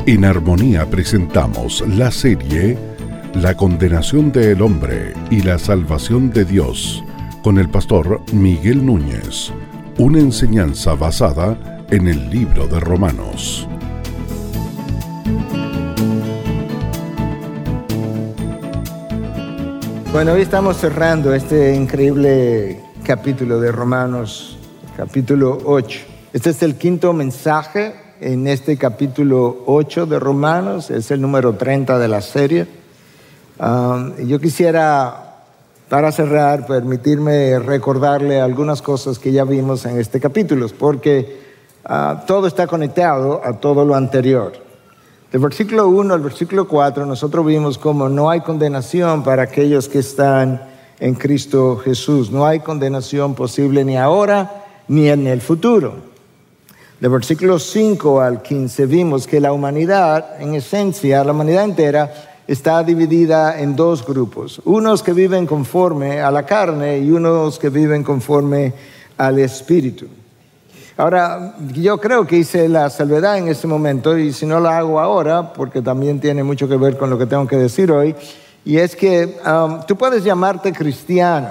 En Armonía presentamos la serie La condenación del hombre y la salvación de Dios, con el pastor Miguel Núñez, una enseñanza basada en el libro de Romanos. Bueno, hoy estamos cerrando este increíble capítulo de Romanos, capítulo 8. Este es el quinto mensaje en este capítulo 8 de Romanos, es el número 30 de la serie. Yo quisiera, para cerrar, permitirme recordarle algunas cosas que ya vimos en este capítulo, porque todo está conectado a todo lo anterior. Del versículo 1 al versículo 4, nosotros vimos cómo no hay condenación para aquellos que están en Cristo Jesús. No hay condenación posible ni ahora ni en el futuro. Del versículo 5 al 15 vimos que la humanidad, en esencia, la humanidad entera, está dividida en dos grupos. Unos que viven conforme a la carne y unos que viven conforme al Espíritu. Ahora, yo creo que hice la salvedad en este momento, y si no la hago ahora, porque también tiene mucho que ver con lo que tengo que decir hoy, y es que tú puedes llamarte cristiano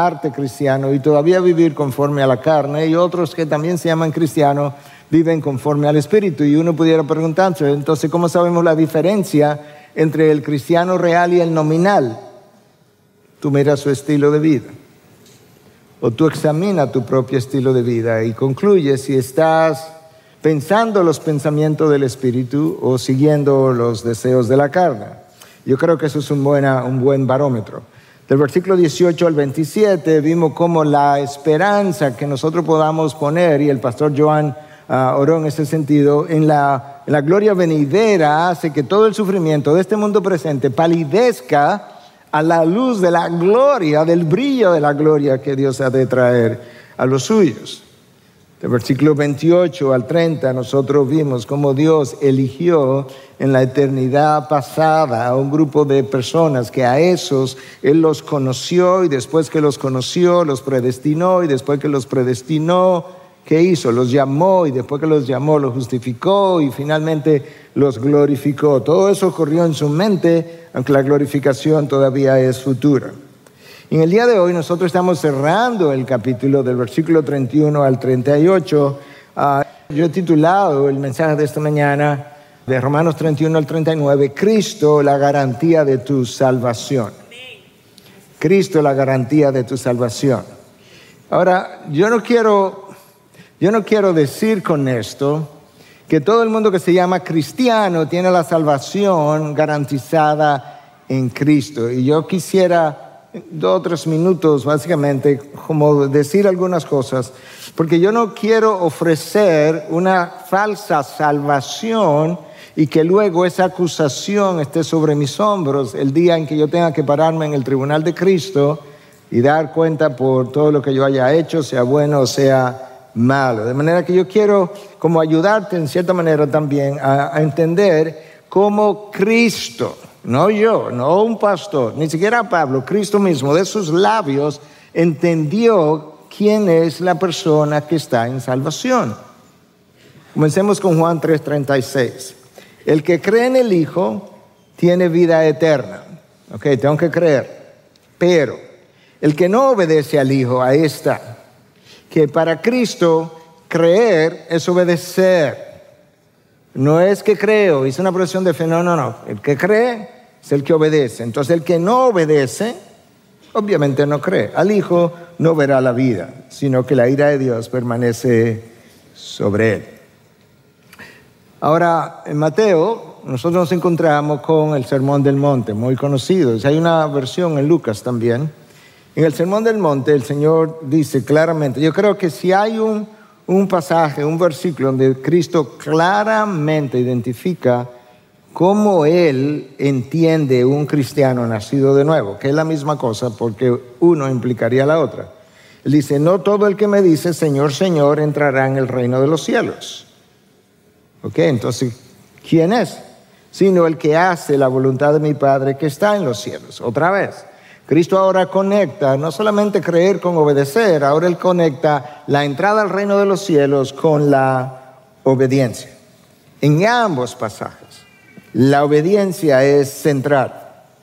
y todavía vivir conforme a la carne, y otros que también se llaman cristianos viven conforme al Espíritu. Y uno pudiera preguntarse, entonces, ¿cómo sabemos la diferencia entre el cristiano real y el nominal? Tú miras su estilo de vida, o tú examinas tu propio estilo de vida y concluyes si estás pensando los pensamientos del Espíritu o siguiendo los deseos de la carne. Yo creo que eso es un buen barómetro. Del versículo 18 al 27 vimos cómo la esperanza que nosotros podamos poner, y el pastor Joan oró en ese sentido, en la gloria venidera, hace que todo el sufrimiento de este mundo presente palidezca a la luz de la gloria, del brillo de la gloria que Dios ha de traer a los suyos. Del versículo 28 al 30 nosotros vimos cómo Dios eligió en la eternidad pasada a un grupo de personas que a esos Él los conoció, y después que los conoció los predestinó, y después que los predestinó, ¿qué hizo? Los llamó, y después que los llamó los justificó y finalmente los glorificó. Todo eso ocurrió en su mente, aunque la glorificación todavía es futura. En el día de hoy nosotros estamos cerrando el capítulo del versículo 31 al 38. Yo he titulado el mensaje de esta mañana, de Romanos 31 al 39, Cristo, la garantía de tu salvación. Cristo, la garantía de tu salvación. Ahora, yo no quiero decir con esto que todo el mundo que se llama cristiano tiene la salvación garantizada en Cristo. Y yo quisiera 2 o 3 minutos básicamente como decir algunas cosas, porque yo no quiero ofrecer una falsa salvación y que luego esa acusación esté sobre mis hombros el día en que yo tenga que pararme en el tribunal de Cristo y dar cuenta por todo lo que yo haya hecho, sea bueno o sea malo. De manera que yo quiero como ayudarte en cierta manera también a entender cómo Cristo, no yo, no un pastor, ni siquiera Pablo, Cristo mismo, de sus labios entendió quién es la persona que está en salvación. Comencemos con Juan 3:36. El que cree en el Hijo tiene vida eterna. Ok, tengo que creer. Pero el que no obedece al Hijo, ahí está. Que para Cristo creer es obedecer. No es que creo, hice una profesión de fe, no. El que cree es el que obedece. Entonces el que no obedece, obviamente no cree. Al Hijo no verá la vida, sino que la ira de Dios permanece sobre él. Ahora, en Mateo, nosotros nos encontramos con el Sermón del Monte, muy conocido. Hay una versión en Lucas también. En el Sermón del Monte, el Señor dice claramente, yo creo que si hay un pasaje, un versículo donde Cristo claramente identifica cómo Él entiende un cristiano nacido de nuevo, que es la misma cosa porque uno implicaría la otra. Él dice, no todo el que me dice Señor, Señor entrará en el reino de los cielos. Ok, entonces, ¿quién es? Sino el que hace la voluntad de mi Padre que está en los cielos. Otra vez, Cristo ahora conecta, no solamente creer con obedecer, ahora Él conecta la entrada al reino de los cielos con la obediencia. En ambos pasajes, la obediencia es central.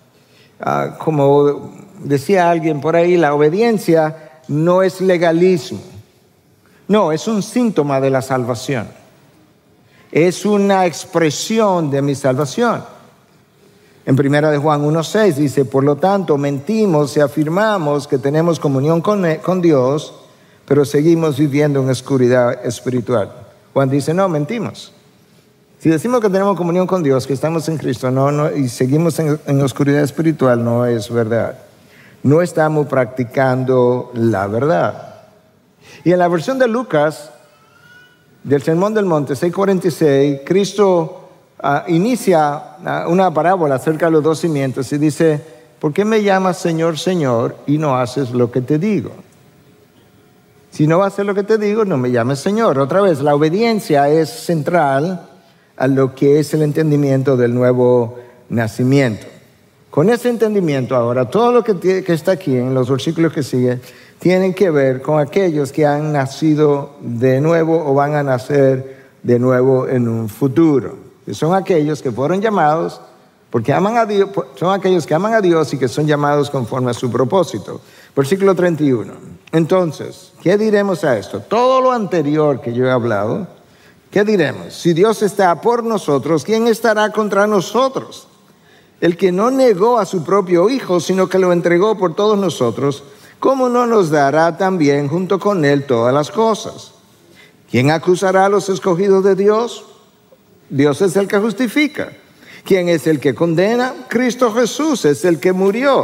Como decía alguien por ahí, la obediencia no es legalismo. No, es un síntoma de la salvación. Es una expresión de mi salvación. En 1 de Juan 1:6 dice, por lo tanto, mentimos y afirmamos que tenemos comunión con Dios, pero seguimos viviendo en oscuridad espiritual. Juan dice, no, mentimos. Si decimos que tenemos comunión con Dios, que estamos en Cristo, y seguimos en oscuridad espiritual, no es verdad. No estamos practicando la verdad. Y en la versión de Lucas, del Sermón del Monte 6:46, Cristo inicia una parábola acerca de los dos cimientos y dice, ¿por qué me llamas Señor, Señor y no haces lo que te digo? Si no haces lo que te digo, no me llames Señor. Otra vez, la obediencia es central a lo que es el entendimiento del nuevo nacimiento. Con ese entendimiento ahora, todo lo que está aquí en los versículos que siguen, tienen que ver con aquellos que han nacido de nuevo o van a nacer de nuevo en un futuro. Que son aquellos que fueron llamados porque aman a Dios, son aquellos que aman a Dios y que son llamados conforme a su propósito. Versículo 31. Entonces, ¿qué diremos a esto? Todo lo anterior que yo he hablado, ¿qué diremos? Si Dios está por nosotros, ¿quién estará contra nosotros? El que no negó a su propio Hijo, sino que lo entregó por todos nosotros, ¿cómo no nos dará también junto con Él todas las cosas? ¿Quién acusará a los escogidos de Dios? Dios es el que justifica. ¿Quién es el que condena? Cristo Jesús es el que murió.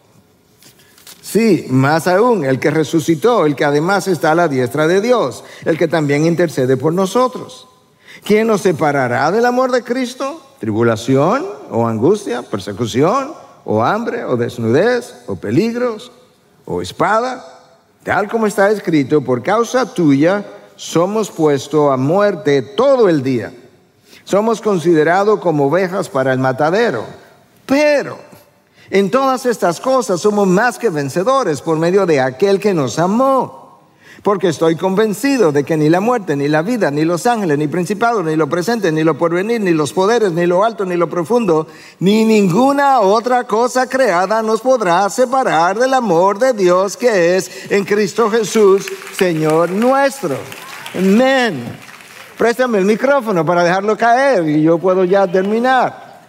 Sí, más aún, el que resucitó, el que además está a la diestra de Dios, el que también intercede por nosotros. ¿Quién nos separará del amor de Cristo? ¿Tribulación o angustia, persecución o hambre o desnudez o peligros o espada? Tal como está escrito, por causa tuya somos puestos a muerte todo el día. Somos considerados como ovejas para el matadero. Pero en todas estas cosas somos más que vencedores por medio de aquel que nos amó. Porque estoy convencido de que ni la muerte, ni la vida, ni los ángeles, ni principados, ni lo presente, ni lo porvenir, ni los poderes, ni lo alto, ni lo profundo, ni ninguna otra cosa creada nos podrá separar del amor de Dios que es en Cristo Jesús, Señor nuestro. Amén. Préstame el micrófono para dejarlo caer y yo puedo ya terminar.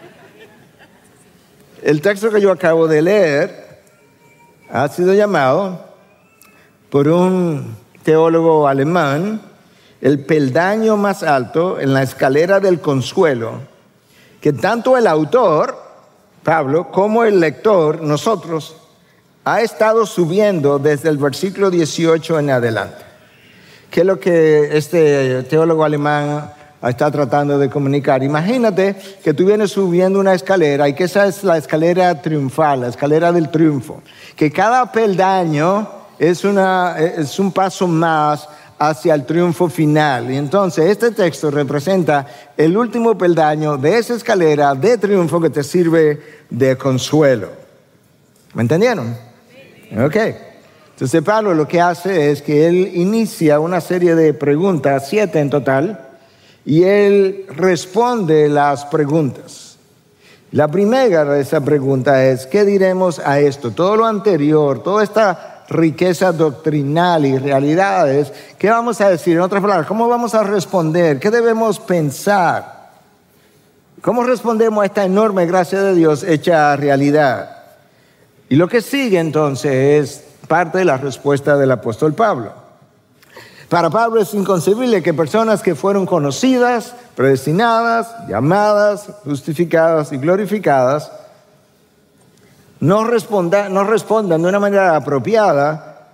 El texto que yo acabo de leer ha sido llamado por un teólogo alemán el peldaño más alto en la escalera del consuelo, que tanto el autor, Pablo, como el lector, nosotros, ha estado subiendo desde el versículo 18 en adelante. ¿Qué es lo que este teólogo alemán está tratando de comunicar? Imagínate que tú vienes subiendo una escalera y que esa es la escalera triunfal, la escalera del triunfo. Que cada peldaño es un paso más hacia el triunfo final. Y entonces este texto representa el último peldaño de esa escalera de triunfo que te sirve de consuelo. ¿Me entendieron? Ok. Entonces Pablo lo que hace es que él inicia una serie de preguntas, 7 en total, y él responde las preguntas. La primera de esa pregunta es, ¿qué diremos a esto? Todo lo anterior, toda esta riqueza doctrinal y realidades, ¿qué vamos a decir? En otras palabras, ¿cómo vamos a responder? ¿Qué debemos pensar? ¿Cómo respondemos a esta enorme gracia de Dios hecha realidad? Y lo que sigue entonces es parte de la respuesta del apóstol Pablo. Para Pablo es inconcebible que personas que fueron conocidas, predestinadas, llamadas, justificadas y glorificadas no respondan de una manera apropiada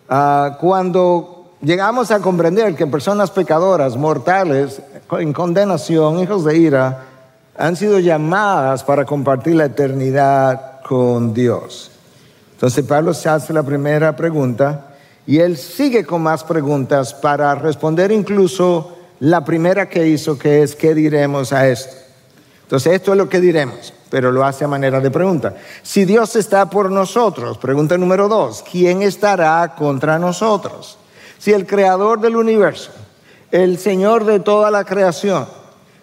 cuando llegamos a comprender que personas pecadoras, mortales, en condenación, hijos de ira, han sido llamadas para compartir la eternidad con Dios. Entonces Pablo se hace la primera pregunta y él sigue con más preguntas para responder incluso la primera que hizo, que es ¿qué diremos a esto? Entonces esto es lo que diremos, pero lo hace a manera de pregunta. Si Dios está por nosotros, pregunta número 2, ¿quién estará contra nosotros? Si el creador del universo, el Señor de toda la creación,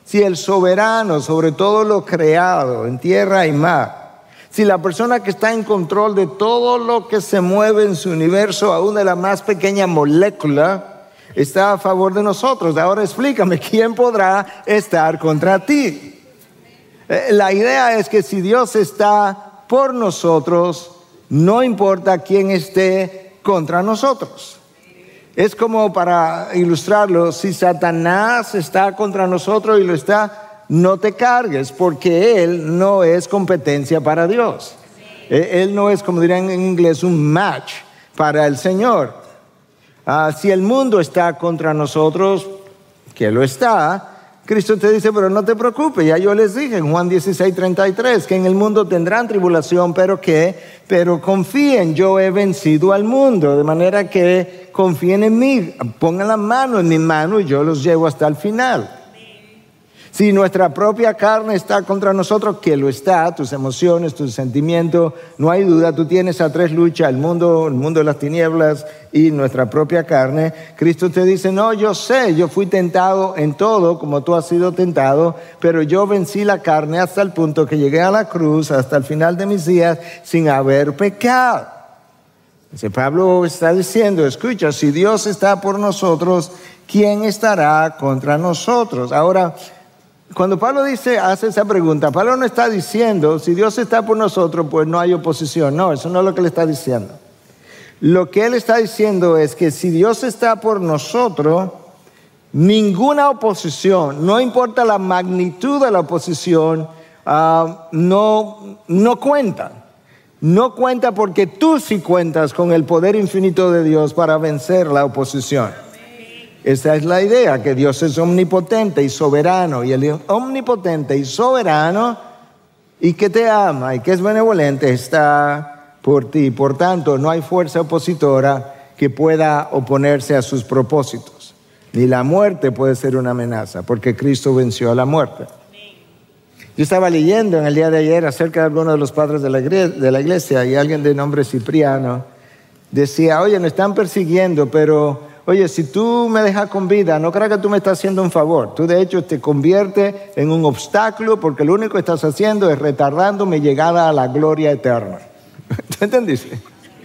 si el soberano sobre todo lo creado en tierra y mar, si la persona que está en control de todo lo que se mueve en su universo, aún de la más pequeña molécula, está a favor de nosotros? Ahora explícame, ¿quién podrá estar contra ti? La idea es que si Dios está por nosotros, no importa quién esté contra nosotros. Es como, para ilustrarlo, si Satanás está contra nosotros y lo está, no te cargues, porque él no es competencia para Dios. Él no es, como dirían en inglés, un match para el Señor. Si el mundo está contra nosotros, que lo está, Cristo te dice, pero no te preocupes, ya yo les dije en Juan 16:33, que en el mundo tendrán tribulación, pero confíen, yo he vencido al mundo, de manera que confíen en mí, pongan la mano en mi mano y yo los llevo hasta el final. Si nuestra propia carne está contra nosotros, que lo está, tus emociones, tus sentimientos, no hay duda, tú tienes a tres luchas, el mundo de las tinieblas y nuestra propia carne. Cristo te dice, no, yo sé, yo fui tentado en todo como tú has sido tentado, pero yo vencí la carne hasta el punto que llegué a la cruz, hasta el final de mis días, sin haber pecado. Entonces Pablo está diciendo, escucha, si Dios está por nosotros, ¿quién estará contra nosotros? Ahora, cuando Pablo hace esa pregunta, Pablo no está diciendo, si Dios está por nosotros, pues no hay oposición. No, eso no es lo que él está diciendo. Lo que él está diciendo es que si Dios está por nosotros, ninguna oposición, no importa la magnitud de la oposición, no cuenta. No cuenta, porque tú sí cuentas con el poder infinito de Dios para vencer la oposición. Esa es la idea, que Dios es omnipotente y soberano, y el omnipotente y soberano, y que te ama y que es benevolente, está por ti. Por tanto, no hay fuerza opositora que pueda oponerse a sus propósitos. Ni la muerte puede ser una amenaza, porque Cristo venció a la muerte. Yo estaba leyendo en el día de ayer acerca de algunos de los padres de la iglesia, y alguien de nombre Cipriano decía, oye, me están persiguiendo, pero oye, si tú me dejas con vida, no creas que tú me estás haciendo un favor. Tú de hecho te conviertes en un obstáculo, porque lo único que estás haciendo es retardando mi llegada a la gloria eterna. ¿Te entendiste?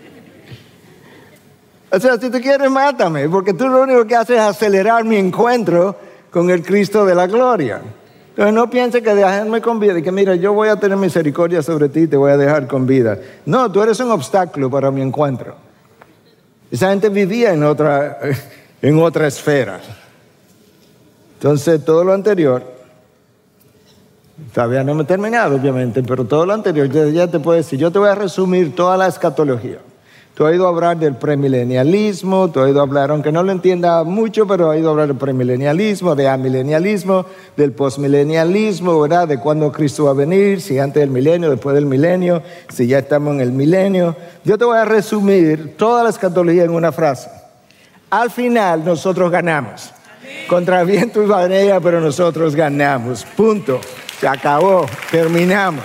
O sea, si tú quieres, mátame, porque tú lo único que haces es acelerar mi encuentro con el Cristo de la gloria. Entonces no pienses que dejarme con vida y que mira, yo voy a tener misericordia sobre ti y te voy a dejar con vida. No, tú eres un obstáculo para mi encuentro. Esa gente vivía en otra esfera. Entonces, todo lo anterior, todavía no me he terminado, obviamente, pero todo lo anterior, ya te puedo decir, yo te voy a resumir toda la escatología. Tú has oído hablar del premilenialismo, tú has oído hablar, aunque no lo entienda mucho, pero has oído hablar del premilenialismo, de amilenialismo, del postmilenialismo, ¿verdad? De cuándo Cristo va a venir, si antes del milenio, después del milenio, si ya estamos en el milenio. Yo te voy a resumir toda la escatología en una frase. Al final, nosotros ganamos. Contra viento y marea, pero nosotros ganamos. Punto. Se acabó. Terminamos.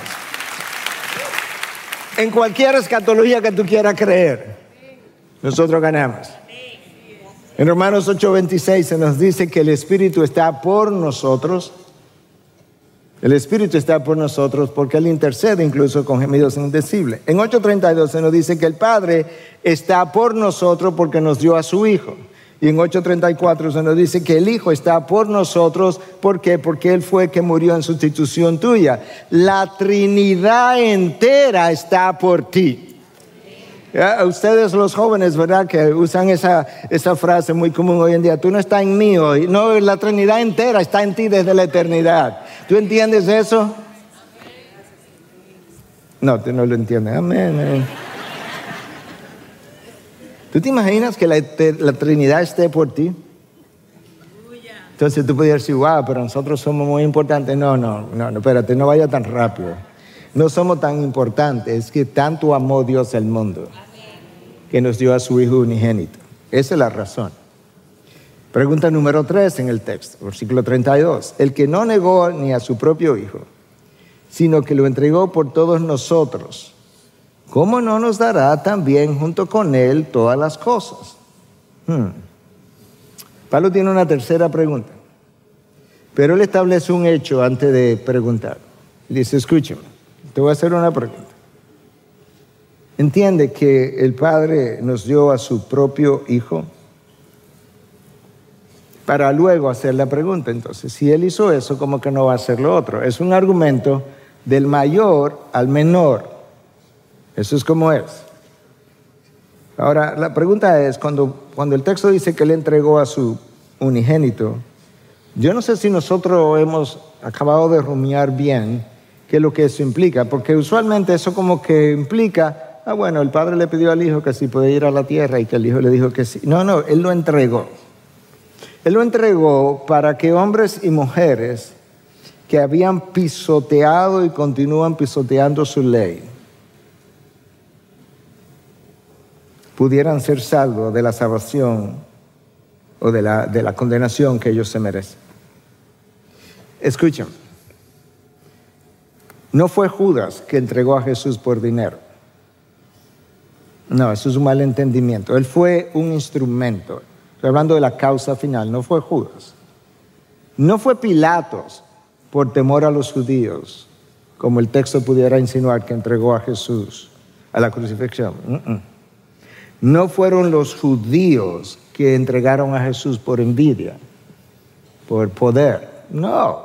En cualquier escatología que tú quieras creer, nosotros ganamos. En Romanos 8:26 se nos dice que el Espíritu está por nosotros. El Espíritu está por nosotros porque Él intercede incluso con gemidos indecibles. En 8:32 se nos dice que el Padre está por nosotros porque nos dio a su Hijo. Y en 8:34 se nos dice que el Hijo está por nosotros. ¿Por qué? Porque Él fue que murió en sustitución tuya. La Trinidad entera está por ti. ¿Ya? Ustedes los jóvenes, ¿verdad? Que usan esa frase muy común hoy en día. Tú no estás en mí hoy. No, la Trinidad entera está en ti desde la eternidad. ¿Tú entiendes eso? No, tú no lo entiendes. Amén. ¿Tú te imaginas que la Trinidad esté por ti? Entonces tú podrías decir, wow, pero nosotros somos muy importantes. No, espérate, no vaya tan rápido. No somos tan importantes, es que tanto amó Dios el mundo, que nos dio a su Hijo unigénito. Esa es la razón. Pregunta número 3 en el texto, versículo 32. El que no negó ni a su propio Hijo, sino que lo entregó por todos nosotros, ¿cómo no nos dará también junto con Él todas las cosas? Pablo tiene una tercera pregunta. Pero él establece un hecho antes de preguntar. Dice, escúchame, te voy a hacer una pregunta. ¿Entiende que el Padre nos dio a su propio Hijo? Para luego hacer la pregunta. Entonces, si Él hizo eso, ¿cómo que no va a hacer lo otro? Es un argumento del mayor al menor. Eso es como es. Ahora, la pregunta es, cuando el texto dice que Él entregó a su unigénito, yo no sé si nosotros hemos acabado de rumiar bien qué es lo que eso implica, porque usualmente eso como que implica, bueno, el Padre le pidió al Hijo que si podía ir a la tierra y que el Hijo le dijo que sí. No, Él lo entregó. Él lo entregó para que hombres y mujeres que habían pisoteado y continúan pisoteando su ley pudieran ser salvos de la salvación o de la condenación que ellos se merecen. Escuchen, no fue Judas que entregó a Jesús por dinero. No, eso es un mal entendimiento. Él fue un instrumento. Estoy hablando de la causa final, no fue Judas. No fue Pilatos por temor a los judíos, como el texto pudiera insinuar, que entregó a Jesús a la crucifixión. No fueron los judíos que entregaron a Jesús por envidia, por poder. No.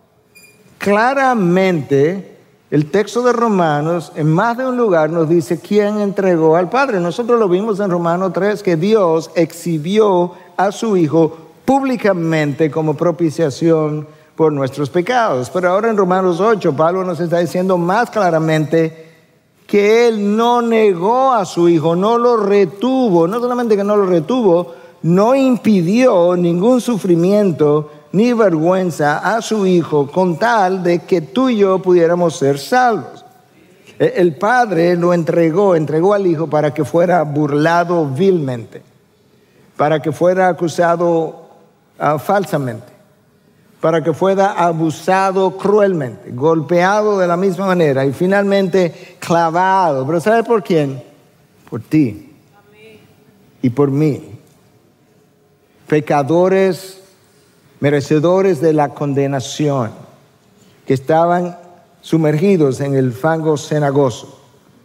Claramente, el texto de Romanos, en más de un lugar, nos dice quién entregó al Padre. Nosotros lo vimos en Romanos 3, que Dios exhibió a su Hijo públicamente como propiciación por nuestros pecados. Pero ahora en Romanos 8, Pablo nos está diciendo más claramente que Él no negó a su Hijo, no lo retuvo. No solamente que no lo retuvo, no impidió ningún sufrimiento ni vergüenza a su Hijo con tal de que tú y yo pudiéramos ser salvos. El Padre lo entregó al Hijo para que fuera burlado vilmente, para que fuera acusado falsamente, para que fuera abusado cruelmente, golpeado de la misma manera y finalmente clavado. ¿Pero sabe por quién? Por ti y por mí. Pecadores merecedores de la condenación, que estaban sumergidos en el fango cenagoso.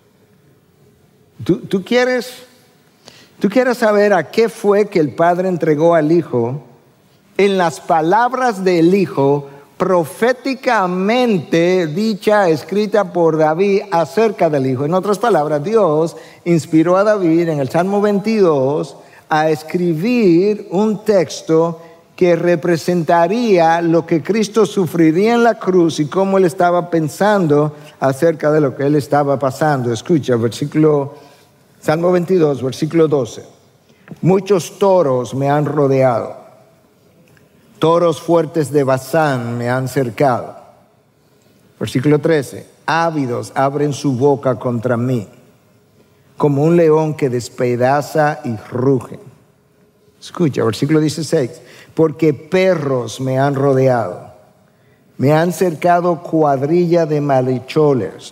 ¿Tú quieres saber a qué fue que el Padre entregó al Hijo? En las palabras del Hijo, proféticamente dicha, escrita por David acerca del Hijo. En otras palabras, Dios inspiró a David en el Salmo 22 a escribir un texto que representaría lo que Cristo sufriría en la cruz y cómo Él estaba pensando acerca de lo que Él estaba pasando. Escucha, Salmo 22, versículo 12. Muchos toros me han rodeado, toros fuertes de Basán me han cercado. Versículo 13. Ávidos abren su boca contra mí, como un león que despedaza y ruge. Escucha, versículo 16. Porque perros me han rodeado, me han cercado cuadrilla de malhechores,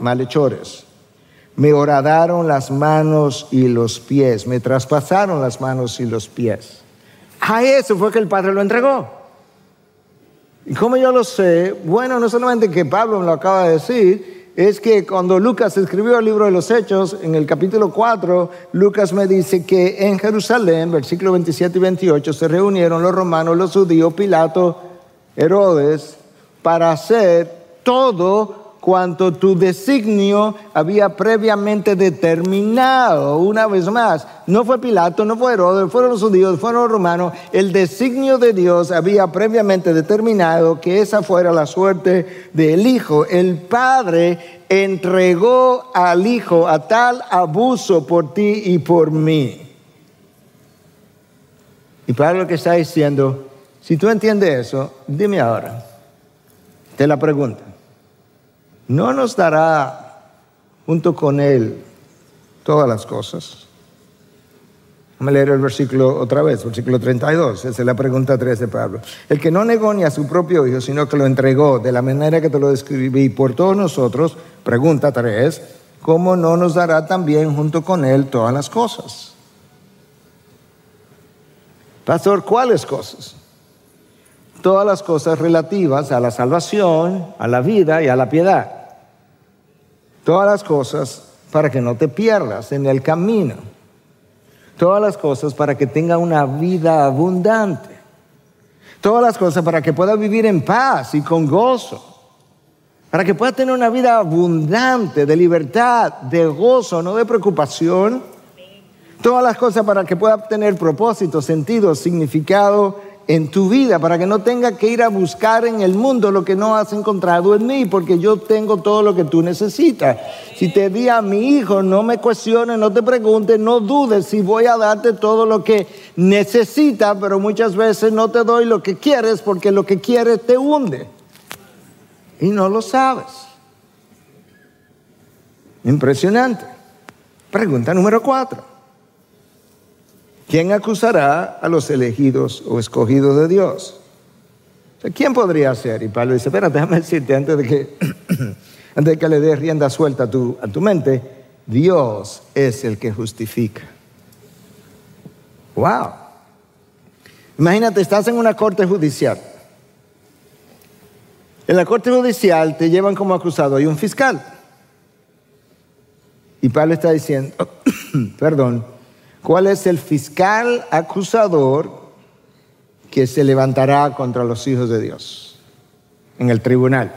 me horadaron las manos y los pies, me traspasaron las manos y los pies. A eso fue que el Padre lo entregó. ¿Y cómo yo lo sé? Bueno, no solamente que Pablo me lo acaba de decir, es que cuando Lucas escribió el libro de los Hechos, en el capítulo 4, Lucas me dice que en Jerusalén, versículos 27 y 28, se reunieron los romanos, los judíos, Pilato, Herodes, para hacer todo cuanto tu designio había previamente determinado. Una vez más, no fue Pilato, no fue Herodes, fueron los judíos, fueron los romanos. El designio de Dios había previamente determinado que esa fuera la suerte del Hijo. El Padre entregó al Hijo a tal abuso por ti y por mí. Y Pablo lo que está diciendo, si tú entiendes eso, dime ahora, te la pregunto. ¿No nos dará junto con Él todas las cosas? Vamos a leer el versículo otra vez, versículo 32. Esa es la pregunta 3 de Pablo. El que no negó ni a su propio Hijo, sino que lo entregó de la manera que te lo describí por todos nosotros, pregunta 3, ¿cómo no nos dará también junto con Él todas las cosas? Pastor, ¿cuáles cosas? todas las cosas relativas a la salvación, a la vida y a la piedad. Todas las cosas para que no te pierdas en el camino. Todas las cosas para que tenga una vida abundante. Todas las cosas para que pueda vivir en paz y con gozo. Para que pueda tener una vida abundante de libertad, de gozo, no de preocupación. Todas las cosas para que pueda tener propósito, sentido, significado en tu vida, para que no tenga que ir a buscar en el mundo lo que no has encontrado en mí, porque yo tengo todo lo que tú necesitas. Si te di a mi hijo, no me cuestiones, no te preguntes, no dudes si voy a darte todo lo que necesitas, pero muchas veces no te doy lo que quieres porque lo que quieres te hunde y no lo sabes. Impresionante. Pregunta número 4. ¿Quién acusará a los elegidos o escogidos de Dios? ¿Quién podría ser? Y Pablo dice, espera, déjame decirte antes de que le des rienda suelta a tu mente, Dios es el que justifica. ¡Wow! Imagínate, estás en una corte judicial. En la corte judicial te llevan como acusado, hay un fiscal. Y Pablo está diciendo, ¿cuál es el fiscal acusador que se levantará contra los hijos de Dios en el tribunal?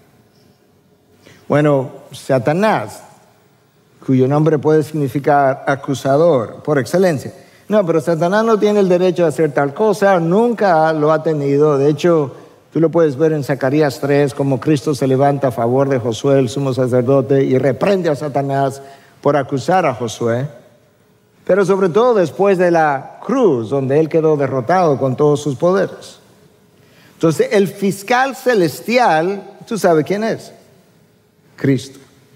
Bueno, Satanás, cuyo nombre puede significar acusador por excelencia. No, pero Satanás no tiene el derecho de hacer tal cosa, nunca lo ha tenido. De hecho, tú lo puedes ver en Zacarías 3, como Cristo se levanta a favor de Josué, el sumo sacerdote, y reprende a Satanás por acusar a Josué. Pero sobre todo después de la cruz, donde él quedó derrotado con todos sus poderes. Entonces, el fiscal celestial, ¿tú sabes quién es? Cristo.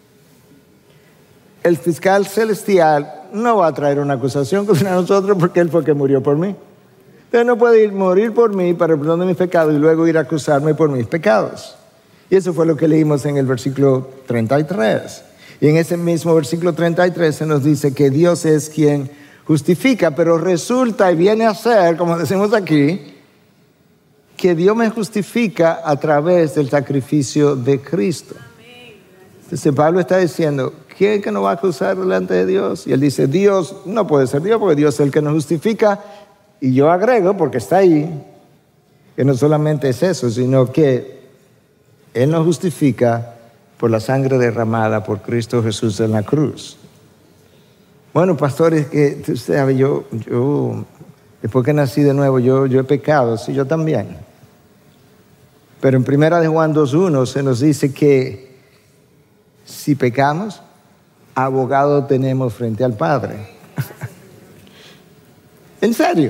El fiscal celestial no va a traer una acusación contra nosotros porque él fue el que murió por mí. Entonces no puede morir por mí para el perdón de mis pecados y luego ir a acusarme por mis pecados. Y eso fue lo que leímos en el versículo 33. Y en ese mismo versículo 33 se nos dice que Dios es quien justifica, pero resulta y viene a ser, como decimos aquí, que Dios me justifica a través del sacrificio de Cristo. Entonces Pablo está diciendo, ¿quién que nos va a acusar delante de Dios? Y él dice, Dios no puede ser Dios porque Dios es el que nos justifica. Y yo agrego, porque está ahí, que no solamente es eso, sino que Él nos justifica por la sangre derramada por Cristo Jesús en la cruz. Bueno, pastores, que tú sabes, yo después que nací de nuevo, yo he pecado, sí, yo también. Pero en 1 de Juan 2:1 se nos dice que si pecamos, abogado tenemos frente al Padre. ¿En serio?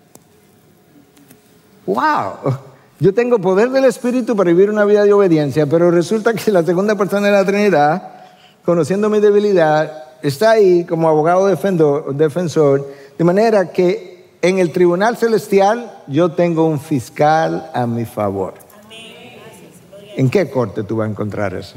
¡Wow! Yo tengo poder del Espíritu para vivir una vida de obediencia, pero resulta que la segunda persona de la Trinidad, conociendo mi debilidad, está ahí como abogado defensor, de manera que en el tribunal celestial yo tengo un fiscal a mi favor. ¿En qué corte tú vas a encontrar eso?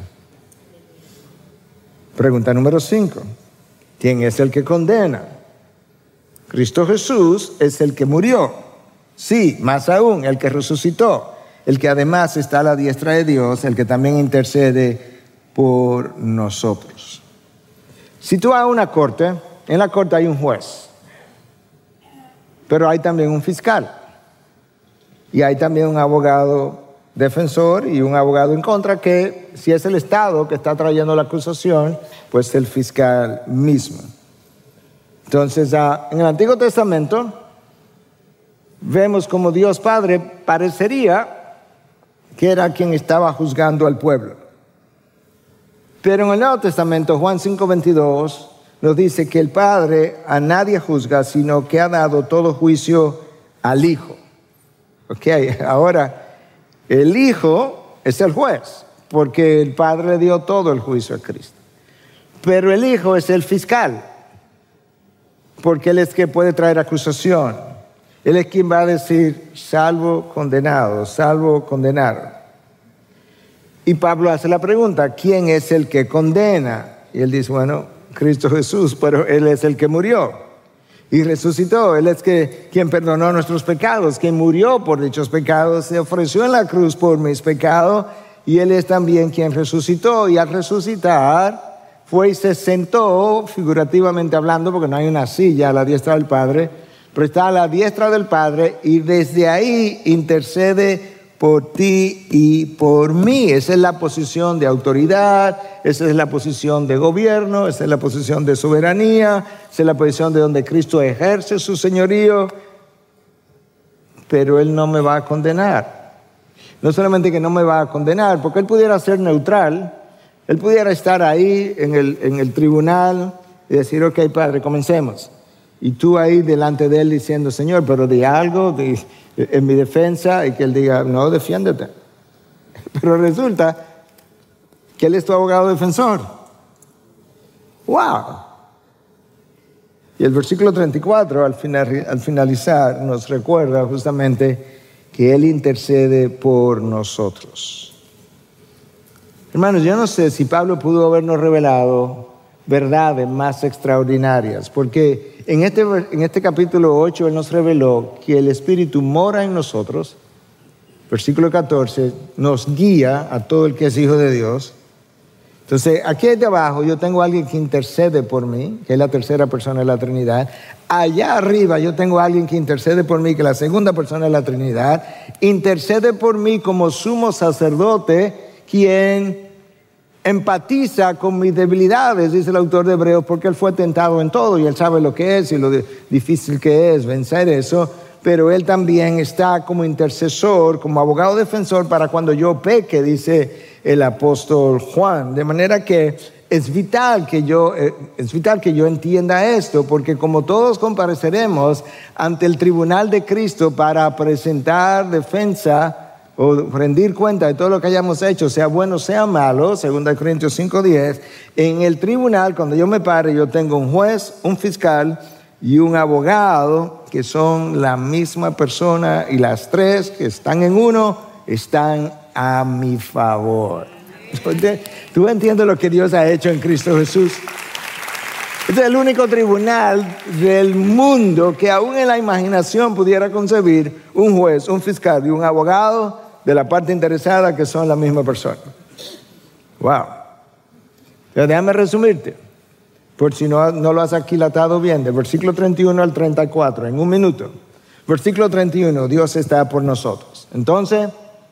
Pregunta número 5. ¿Quién es el que condena? Cristo Jesús es el que murió. Sí, más aún, el que resucitó, el que además está a la diestra de Dios, el que también intercede por nosotros. Si tú vas a una corte, en la corte hay un juez, pero hay también un fiscal, y hay también un abogado defensor y un abogado en contra, que si es el Estado que está trayendo la acusación, pues el fiscal mismo. Entonces, en el Antiguo Testamento vemos como Dios Padre parecería que era quien estaba juzgando al pueblo. Pero en el Nuevo Testamento, Juan 5:22, nos dice que el Padre a nadie juzga, sino que ha dado todo juicio al Hijo. Ok, ahora el Hijo es el juez, porque el Padre le dio todo el juicio a Cristo. Pero el Hijo es el fiscal, porque Él es que puede traer acusación. Él es quien va a decir, salvo condenado, salvo condenado. Y Pablo hace la pregunta, ¿quién es el que condena? Y él dice, bueno, Cristo Jesús, pero Él es el que murió. y resucitó. Él es quien perdonó nuestros pecados, quien murió por dichos pecados, se ofreció en la cruz por mis pecados, y Él es también quien resucitó. Y al resucitar fue y se sentó, figurativamente hablando, porque no hay una silla a la diestra del Padre, pero está a la diestra del Padre, y desde ahí intercede por ti y por mí. Esa es la posición de autoridad, esa es la posición de gobierno, esa es la posición de soberanía, esa es la posición de donde Cristo ejerce su señorío. Pero Él no me va a condenar. No solamente que no me va a condenar, porque Él pudiera ser neutral, Él pudiera estar ahí en el tribunal y decir, ok, Padre, comencemos. Y tú ahí delante de Él diciendo, Señor, pero di algo en mi defensa, y que Él diga, no, defiéndete. Pero resulta que Él es tu abogado defensor. ¡Wow! Y el versículo 34, al finalizar, nos recuerda justamente que Él intercede por nosotros. Hermanos, yo no sé si Pablo pudo habernos revelado verdades más extraordinarias, porque en este capítulo 8 Él nos reveló que el Espíritu mora en nosotros. Versículo 14, nos guía a todo el que es hijo de Dios. Entonces, aquí de abajo yo tengo a alguien que intercede por mí, que es la tercera persona de la Trinidad. Allá arriba yo tengo a alguien que intercede por mí, que es la segunda persona de la Trinidad. Intercede por mí como sumo sacerdote, quien empatiza con mis debilidades, dice el autor de Hebreos, porque Él fue tentado en todo y Él sabe lo que es y lo difícil que es vencer eso. Pero Él también está como intercesor, como abogado defensor para cuando yo peque, dice el apóstol Juan. De manera que es vital que yo entienda esto, porque como todos compareceremos ante el tribunal de Cristo para presentar defensa o rendir cuenta de todo lo que hayamos hecho, sea bueno, sea malo, 2 Corintios 5:10, en el tribunal, cuando yo me pare, yo tengo un juez, un fiscal y un abogado, que son la misma persona, y las tres que están en uno, están a mi favor. ¿Tú entiendes lo que Dios ha hecho en Cristo Jesús? Este es el único tribunal del mundo que aún en la imaginación pudiera concebir un juez, un fiscal y un abogado de la parte interesada, que son la misma persona. Wow. Pero déjame resumirte, por si no lo has aquilatado bien, del versículo 31 al 34, en un minuto. Versículo 31, Dios está por nosotros. Entonces,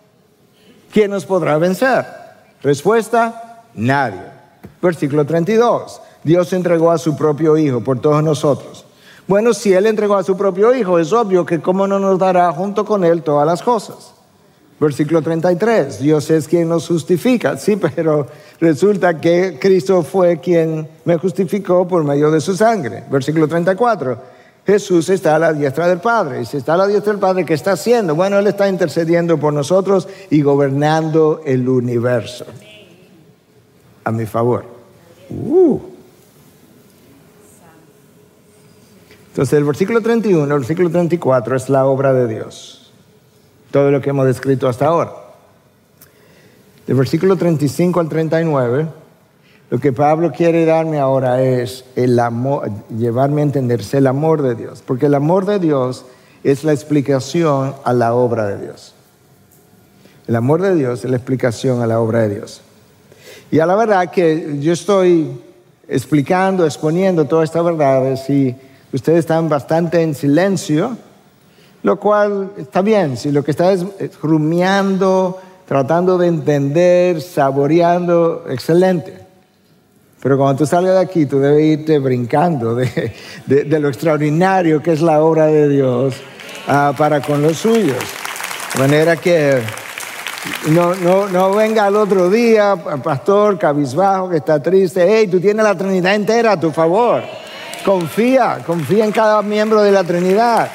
¿quién nos podrá vencer? Respuesta, nadie. Versículo 32, Dios entregó a su propio Hijo por todos nosotros. Bueno, si Él entregó a su propio Hijo, es obvio que cómo no nos dará junto con Él todas las cosas. Versículo 33, Dios es quien nos justifica. Sí, pero resulta que Cristo fue quien me justificó por medio de su sangre. Versículo 34, Jesús está a la diestra del Padre. Y si está a la diestra del Padre, ¿qué está haciendo? Bueno, Él está intercediendo por nosotros y gobernando el universo a mi favor. Entonces, el versículo 31, el versículo 34 es la obra de Dios. Todo lo que hemos descrito hasta ahora. Del versículo 35 al 39, lo que Pablo quiere darme ahora es el amor, llevarme a entenderse el amor de Dios. Porque el amor de Dios es la explicación a la obra de Dios. El amor de Dios es la explicación a la obra de Dios. Y a la verdad que yo estoy explicando, exponiendo todas estas verdades y ustedes están bastante en silencio, lo cual está bien. Si lo que está es rumiando, tratando de entender, saboreando, excelente. Pero cuando tú salgas de aquí, tú debes irte brincando de lo extraordinario que es la obra de Dios para con los suyos. De manera que no venga al otro día, pastor cabizbajo, que está triste. Hey, tú tienes la Trinidad entera a tu favor. Confía en cada miembro de la Trinidad.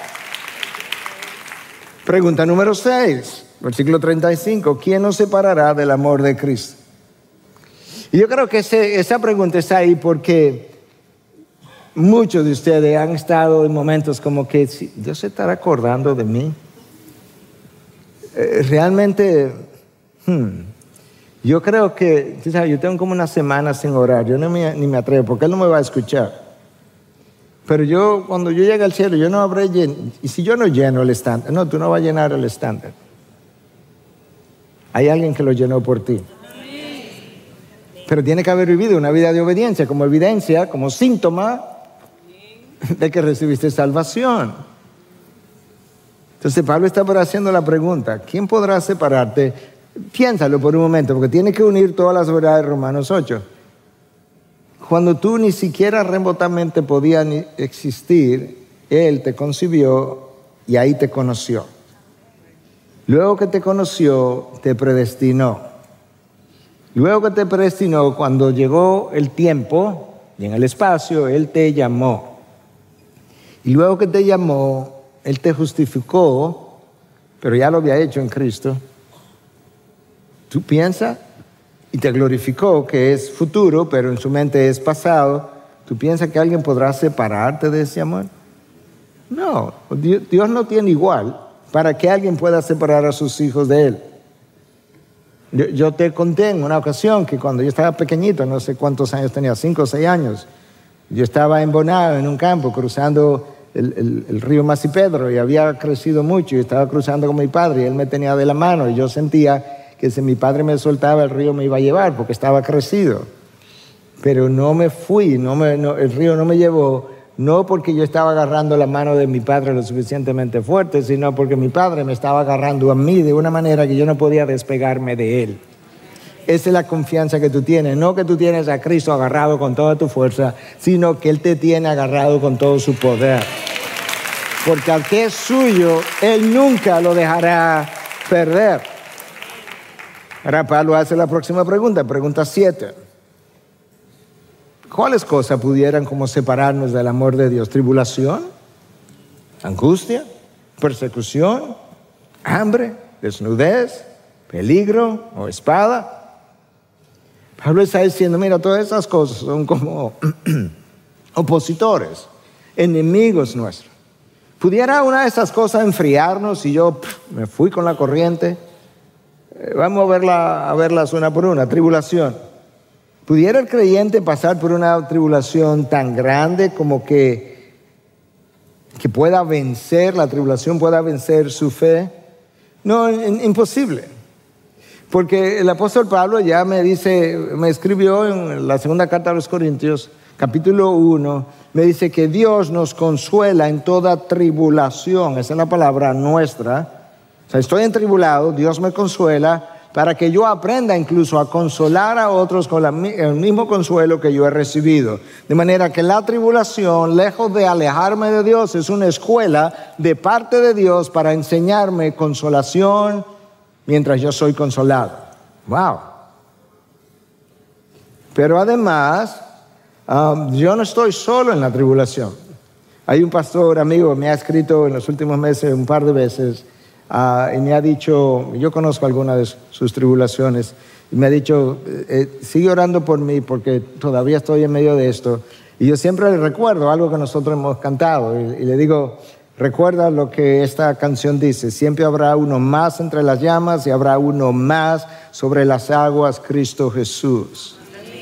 Pregunta número 6, versículo 35. ¿Quién nos separará del amor de Cristo? Y yo creo que esa pregunta está ahí porque muchos de ustedes han estado en momentos como que Dios se estará acordando de mí. Realmente, yo creo que, tú sabes, yo tengo como una semana sin orar. Yo ni me atrevo porque Él no me va a escuchar. Pero cuando yo llegue al cielo, yo no habré llenado. Y si yo no lleno el estándar, no, tú no vas a llenar el estándar. Hay alguien que lo llenó por ti. Pero tiene que haber vivido una vida de obediencia como evidencia, como síntoma de que recibiste salvación. Entonces Pablo está haciendo la pregunta, ¿quién podrá separarte? Piénsalo por un momento, porque tiene que unir todas las verdades de Romanos 8. Cuando tú ni siquiera remotamente podías existir, Él te concibió y ahí te conoció. Luego que te conoció, te predestinó. Luego que te predestinó, cuando llegó el tiempo y en el espacio, Él te llamó. Y luego que te llamó, Él te justificó, pero ya lo había hecho en Cristo. Tú piensas y te glorificó, que es futuro, pero en su mente es pasado. ¿Tú piensas que alguien podrá separarte de ese amor? No, Dios no tiene igual para que alguien pueda separar a sus hijos de Él. Yo te conté en una ocasión que cuando yo estaba pequeñito, no sé cuántos años tenía, 5 o 6 años, yo estaba en Bonao, en un campo, cruzando el río Masipedro, y había crecido mucho, y estaba cruzando con mi padre, y él me tenía de la mano, y yo sentía que si mi padre me soltaba, el río me iba a llevar, porque estaba crecido. Pero no me fui, el río no me llevó, no porque yo estaba agarrando la mano de mi padre lo suficientemente fuerte, sino porque mi padre me estaba agarrando a mí de una manera que yo no podía despegarme de él. Esa es la confianza que tú tienes, no que tú tienes a Cristo agarrado con toda tu fuerza, sino que Él te tiene agarrado con todo su poder. Porque al que es suyo, Él nunca lo dejará perder. Ahora Pablo hace la próxima pregunta, pregunta 7. ¿Cuáles cosas pudieran como separarnos del amor de Dios? ¿Tribulación? ¿Angustia? ¿Persecución? ¿Hambre? ¿Desnudez? ¿Peligro? ¿O espada? Pablo está diciendo, mira, todas esas cosas son como opositores, enemigos nuestros. ¿Pudiera una de esas cosas enfriarnos y yo me fui con la corriente? Vamos a verlas una por una. Tribulación. ¿Pudiera el creyente pasar por una tribulación tan grande como que pueda vencer, la tribulación pueda vencer su fe? No, imposible. Porque el apóstol Pablo ya me escribió en la segunda carta a los Corintios, capítulo 1, me dice que Dios nos consuela en toda tribulación. Esa es la palabra nuestra. O sea, estoy entribulado, Dios me consuela para que yo aprenda incluso a consolar a otros con el mismo consuelo que yo he recibido. De manera que la tribulación, lejos de alejarme de Dios, es una escuela de parte de Dios para enseñarme consolación mientras yo soy consolado. ¡Wow! Pero además, yo no estoy solo en la tribulación. Hay un pastor amigo que me ha escrito en los últimos meses un par de veces y me ha dicho, yo conozco algunas de sus tribulaciones, y me ha dicho, sigue orando por mí porque todavía estoy en medio de esto. Y yo siempre le recuerdo algo que nosotros hemos cantado y le digo, recuerda lo que esta canción dice, siempre habrá uno más entre las llamas y habrá uno más sobre las aguas, Cristo Jesús.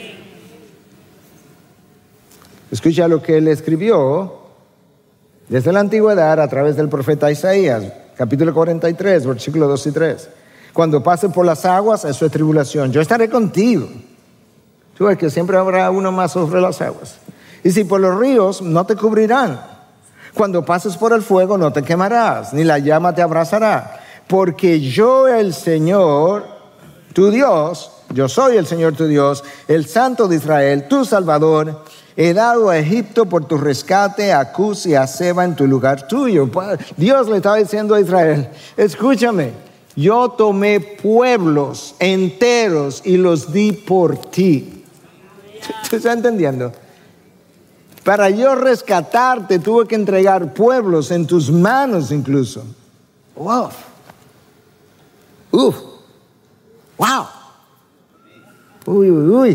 Escucha lo que él escribió desde la antigüedad a través del profeta Isaías, capítulo 43, versículos 2 y 3. Cuando pases por las aguas, eso es tribulación. Yo estaré contigo. Tú ves que siempre habrá uno más sobre las aguas. Y si por los ríos, no te cubrirán. Cuando pases por el fuego, no te quemarás, ni la llama te abrazará. Porque yo, el Señor, tu Dios, yo soy el Señor tu Dios, el Santo de Israel, tu Salvador, he dado a Egipto por tu rescate, a Cus y a Seba en tu lugar tuyo. Dios le estaba diciendo a Israel, escúchame, yo tomé pueblos enteros y los di por ti. ¿Te estás entendiendo? Para yo rescatarte tuve que entregar pueblos en tus manos incluso. Wow. Wow. Uy.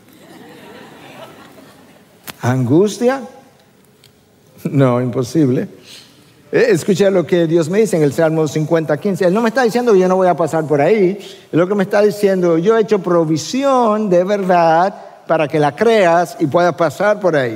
¿Angustia? No, imposible. Escucha lo que Dios me dice en el Salmo 50:15. Él no me está diciendo que yo no voy a pasar por ahí. Lo que me está diciendo, yo he hecho provisión de verdad para que la creas y puedas pasar por ahí.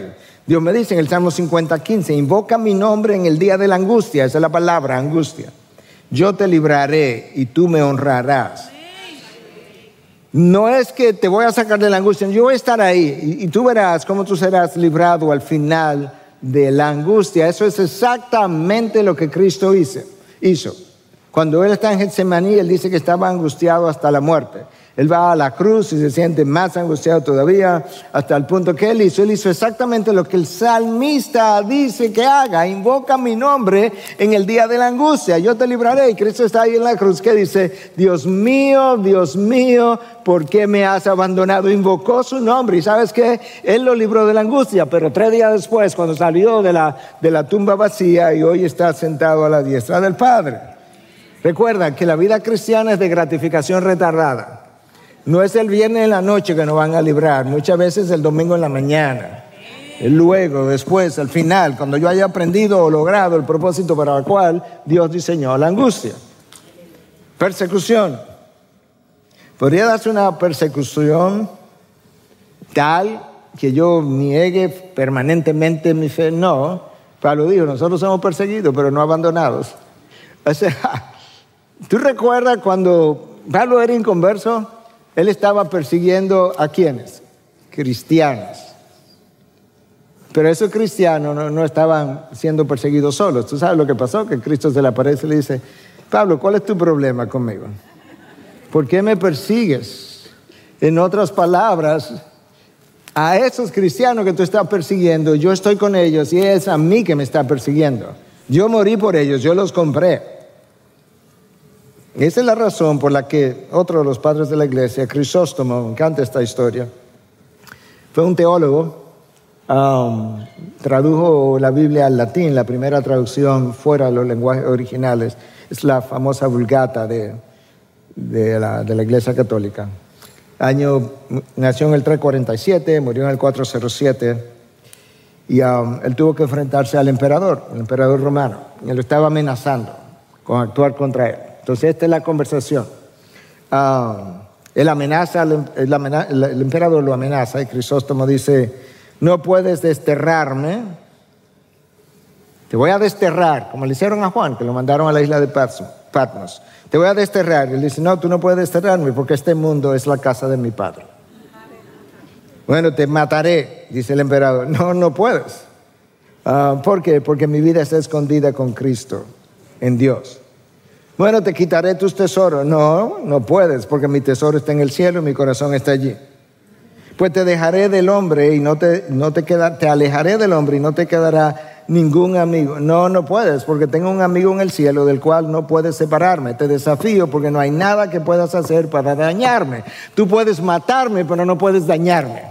Dios me dice en el Salmo 50:15, invoca mi nombre en el día de la angustia. Esa es la palabra, angustia. Yo te libraré y tú me honrarás. No es que te voy a sacar de la angustia, yo voy a estar ahí y tú verás cómo tú serás librado al final de la angustia. Eso es exactamente lo que Cristo hizo. Cuando Él está en Getsemaní, Él dice que estaba angustiado hasta la muerte. Él va a la cruz y se siente más angustiado todavía, hasta el punto que Él hizo exactamente lo que el salmista dice que haga. Invoca mi nombre en el día de la angustia, yo te libraré. Y Cristo está ahí en la cruz que dice, Dios mío, ¿por qué me has abandonado? Invocó su nombre y ¿sabes qué? Él lo libró de la angustia, pero 3 días después, cuando salió de la tumba vacía y hoy está sentado a la diestra del Padre. Recuerda que la vida cristiana es de gratificación retardada. No es el viernes en la noche que nos van a librar, muchas veces el domingo en la mañana. Luego, después, al final, cuando yo haya aprendido o logrado el propósito para el cual Dios diseñó la angustia. Persecución. ¿Podría darse una persecución tal que yo niegue permanentemente mi fe? No. Pablo dijo, nosotros somos perseguidos, pero no abandonados. O sea, ¿tú recuerdas cuando Pablo era inconverso? Él estaba persiguiendo ¿a quiénes? Cristianos. Pero esos cristianos no estaban siendo perseguidos solos. ¿Tú sabes lo que pasó? Que Cristo se le aparece y le dice, Pablo, ¿cuál es tu problema conmigo? ¿Por qué me persigues? En otras palabras, a esos cristianos que tú estás persiguiendo, yo estoy con ellos y es a mí que me está persiguiendo. Yo morí por ellos, yo los compré. Esa es la razón por la que otro de los padres de la iglesia, Crisóstomo, me encanta esta historia, fue un teólogo, tradujo la Biblia al latín, la primera traducción fuera de los lenguajes originales, es la famosa Vulgata de la iglesia católica. Nació en el 347, murió en el 407 y él tuvo que enfrentarse al emperador, el emperador romano, y él lo estaba amenazando con actuar contra él. Entonces esta es la conversación. El emperador lo amenaza y Crisóstomo dice, no puedes desterrarme, te voy a desterrar, como le hicieron a Juan, que lo mandaron a la isla de Patmos. Te voy a desterrar. Y él dice, no, tú no puedes desterrarme porque este mundo es la casa de mi padre. Bueno, te mataré, dice el emperador. No puedes. ¿Por qué? Porque mi vida está escondida con Cristo, en Dios. Bueno, te quitaré tus tesoros. No puedes, porque mi tesoro está en el cielo y mi corazón está allí. Pues te dejaré del hombre y te alejaré del hombre y no te quedará ningún amigo. No puedes, porque tengo un amigo en el cielo del cual no puedes separarme. Te desafío porque no hay nada que puedas hacer para dañarme. Tú puedes matarme, pero no puedes dañarme.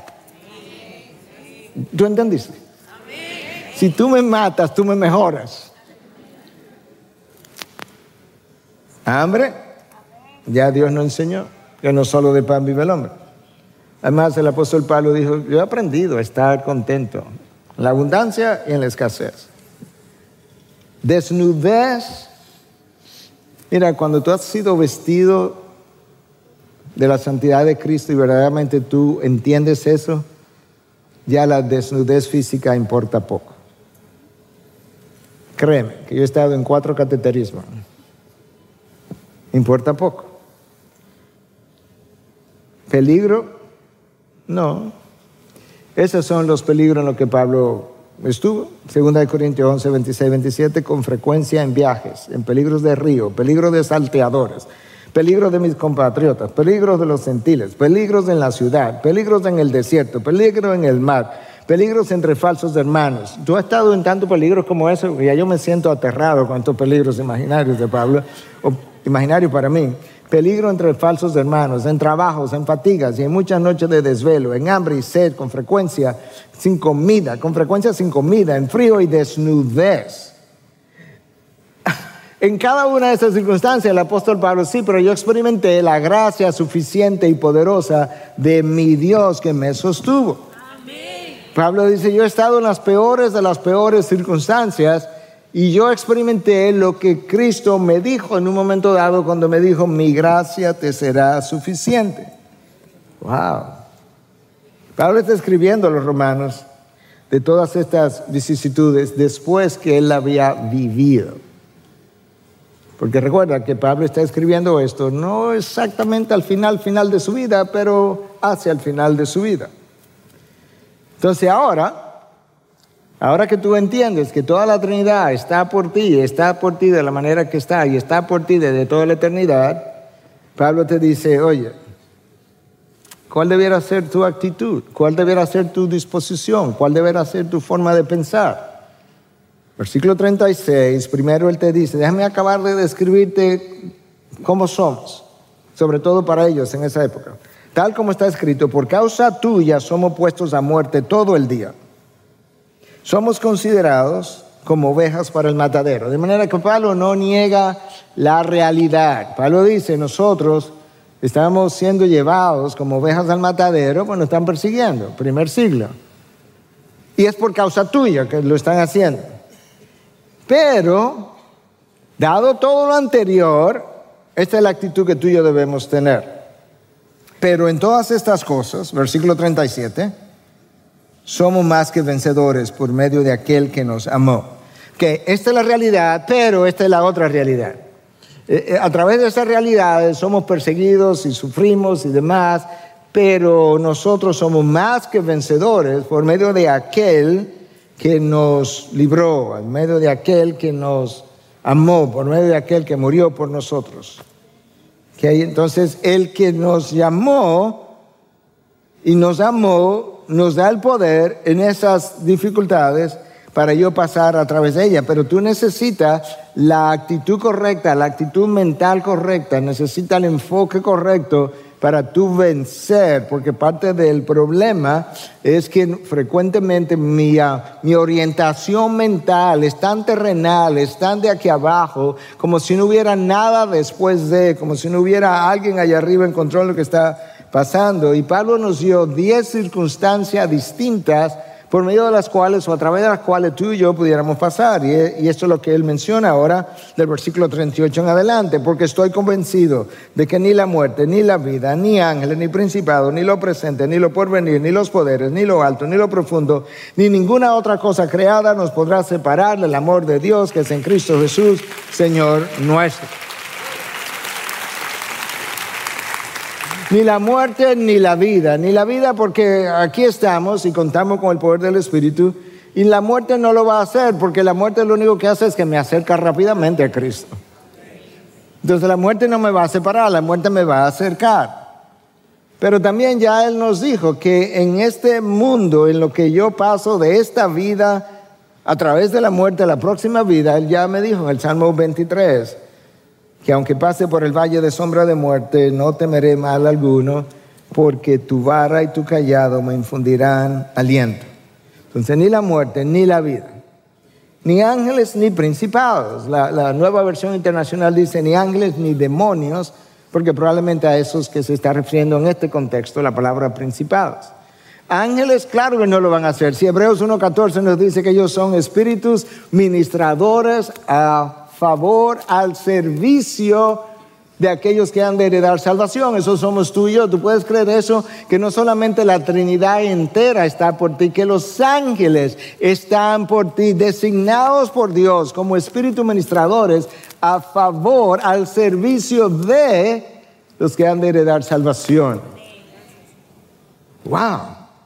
¿Tú entendiste? Si tú me matas, tú me mejoras. ¿Hambre? Ya Dios nos enseñó que no solo de pan vive el hombre. Además, el apóstol Pablo dijo, yo he aprendido a estar contento en la abundancia y en la escasez. Desnudez. Mira, cuando tú has sido vestido de la santidad de Cristo y verdaderamente tú entiendes eso, ya la desnudez física importa poco. Créeme, que yo he estado en 4 cateterismos. Importa poco. ¿Peligro? No. Esos son los peligros en los que Pablo estuvo. 2 Corintios 11, 26, 27, con frecuencia en viajes, en peligros de río, peligros de salteadores, peligros de mis compatriotas, peligros de los gentiles, peligros en la ciudad, peligros en el desierto, peligros en el mar, peligros entre falsos hermanos. Tú has estado en tantos peligros como eso y ya yo me siento aterrado con estos peligros imaginarios de Pablo, o imaginarios para mí. Peligro entre falsos hermanos, en trabajos, en fatigas y en muchas noches de desvelo, en hambre y sed, con frecuencia sin comida, en frío y desnudez. En cada una de esas circunstancias el apóstol Pablo, sí, pero yo experimenté la gracia suficiente y poderosa de mi Dios que me sostuvo. Amén. Pablo dice, yo he estado en las peores de las peores circunstancias y yo experimenté lo que Cristo me dijo en un momento dado cuando me dijo, mi gracia te será suficiente. Wow. Pablo está escribiendo a los romanos de todas estas vicisitudes después que él había vivido. Porque recuerda que Pablo está escribiendo esto no exactamente al final de su vida, pero hacia el final de su vida. Entonces ahora que tú entiendes que toda la Trinidad está por ti de la manera que está y está por ti desde toda la eternidad, Pablo te dice, oye, ¿cuál debiera ser tu actitud? ¿Cuál debiera ser tu disposición? ¿Cuál debiera ser tu forma de pensar? Versículo 36, primero él te dice, déjame acabar de describirte cómo somos, sobre todo para ellos en esa época. Tal como está escrito, por causa tuya somos puestos a muerte todo el día. Somos considerados como ovejas para el matadero. De manera que Pablo no niega la realidad. Pablo dice, nosotros estamos siendo llevados como ovejas al matadero, pues nos están persiguiendo, primer siglo. Y es por causa tuya que lo están haciendo. Pero, dado todo lo anterior, esta es la actitud que tú y yo debemos tener. Pero en todas estas cosas, versículo 37, somos más que vencedores por medio de aquel que nos amó. Que esta es la realidad, pero esta es la otra realidad. A través de esas realidades somos perseguidos y sufrimos y demás, pero nosotros somos más que vencedores por medio de aquel que nos libró, por medio de aquel que nos amó, por medio de aquel que murió por nosotros. Que entonces el que nos llamó y nos amó nos da el poder en esas dificultades para yo pasar a través de ella. Pero tú necesitas la actitud correcta, la actitud mental correcta, necesitas el enfoque correcto para tú vencer, porque parte del problema es que frecuentemente mi orientación mental es tan terrenal, es tan de aquí abajo, como si no hubiera nada después de, como si no hubiera alguien allá arriba en control de lo que está pasando. Y Pablo nos dio 10 circunstancias distintas por medio de las cuales o a través de las cuales tú y yo pudiéramos pasar. Y esto es lo que él menciona ahora del versículo 38 en adelante. Porque estoy convencido de que ni la muerte, ni la vida, ni ángeles, ni principados, ni lo presente, ni lo porvenir, ni los poderes, ni lo alto, ni lo profundo, ni ninguna otra cosa creada nos podrá separar del amor de Dios que es en Cristo Jesús, Señor nuestro. Ni la muerte ni la vida porque aquí estamos y contamos con el poder del Espíritu, y la muerte no lo va a hacer porque la muerte lo único que hace es que me acerca rápidamente a Cristo. Entonces la muerte no me va a separar, la muerte me va a acercar. Pero también ya Él nos dijo que en este mundo, en lo que yo paso de esta vida a través de la muerte a la próxima vida, Él ya me dijo en el Salmo 23, que aunque pase por el valle de sombra de muerte, no temeré mal alguno, porque tu vara y tu cayado me infundirán aliento. Entonces, ni la muerte, ni la vida, ni ángeles, ni principados. La nueva versión internacional dice ni ángeles, ni demonios, porque probablemente a esos que se está refiriendo en este contexto la palabra principados. Ángeles, claro que no lo van a hacer. Si Hebreos 1:14 nos dice que ellos son espíritus ministradores a favor, al servicio de aquellos que han de heredar salvación. Eso somos tú y yo. Tú puedes creer eso, que no solamente la Trinidad entera está por ti, que los ángeles están por ti, designados por Dios como espíritus ministradores a favor, al servicio de los que han de heredar salvación. Wow.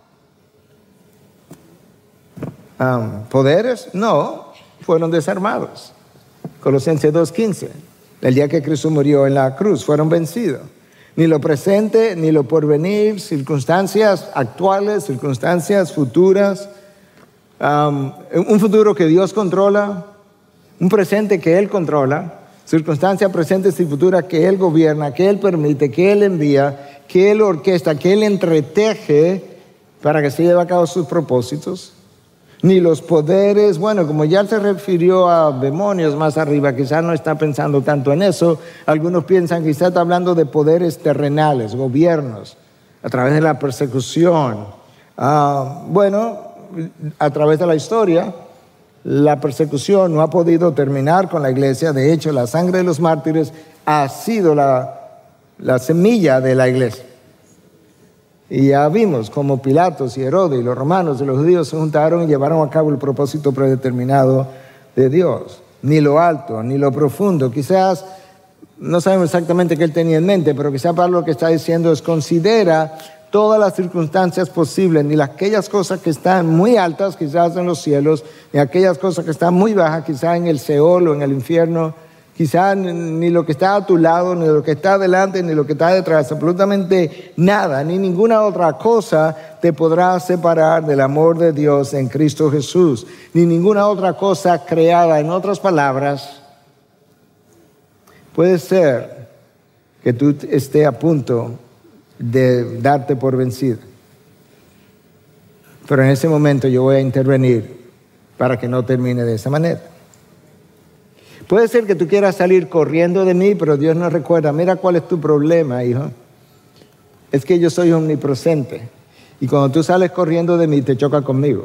¿Poderes? No, fueron desarmados. Colosenses 2:15, el día que Cristo murió en la cruz, fueron vencidos. Ni lo presente, ni lo porvenir, circunstancias actuales, circunstancias futuras, un futuro que Dios controla, un presente que Él controla, circunstancias presentes y futuras que Él gobierna, que Él permite, que Él envía, que Él orquesta, que Él entreteje para que se lleve a cabo sus propósitos. Ni los poderes, bueno, como ya se refirió a demonios más arriba, quizás no está pensando tanto en eso. Algunos piensan que quizás está hablando de poderes terrenales, gobiernos, a través de la persecución. Bueno, a través de la historia, la persecución no ha podido terminar con la iglesia. De hecho, la sangre de los mártires ha sido la semilla de la iglesia. Y ya vimos cómo Pilatos y Herodes y los romanos y los judíos se juntaron y llevaron a cabo el propósito predeterminado de Dios. Ni lo alto, ni lo profundo. Quizás, no sabemos exactamente qué él tenía en mente, pero quizás Pablo lo que está diciendo es considera todas las circunstancias posibles, ni aquellas cosas que están muy altas, quizás en los cielos, ni aquellas cosas que están muy bajas, quizás en el Seol o en el infierno, quizás ni lo que está a tu lado, ni lo que está adelante, ni lo que está detrás, absolutamente nada, ni ninguna otra cosa te podrá separar del amor de Dios en Cristo Jesús, ni ninguna otra cosa creada. En otras palabras, puede ser que tú estés a punto de darte por vencido, pero en ese momento yo voy a intervenir para que no termine de esa manera. Puede ser que tú quieras salir corriendo de mí, pero Dios nos recuerda, mira cuál es tu problema, hijo. Es que yo soy omnipresente y cuando tú sales corriendo de mí te choca conmigo.